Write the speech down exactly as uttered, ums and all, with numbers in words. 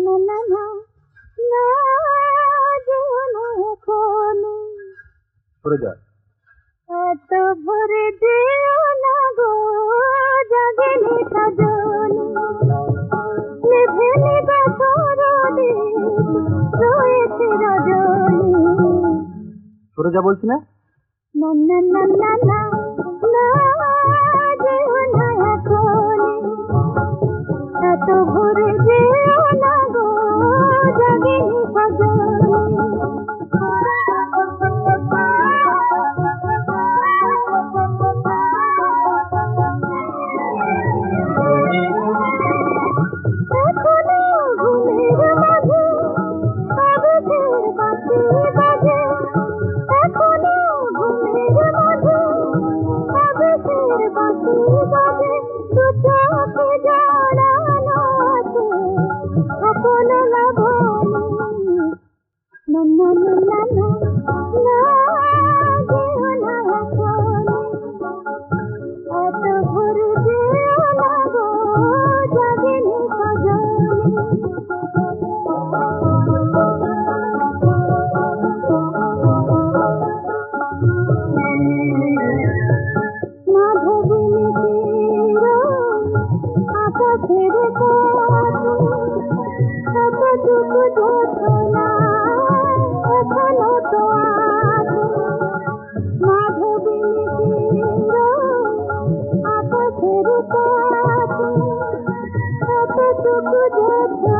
সরে যা। এত ভরে দিও না গো জাগেনি সজনী, নিভে নিবে সরদীপ রয়েছে রজনী। সরে যা বলছি না। না না না না না না যেও না এখনই, এত ভরে দিও না গো জাগেনি সজনী। আকাশের কাছে এতটুকু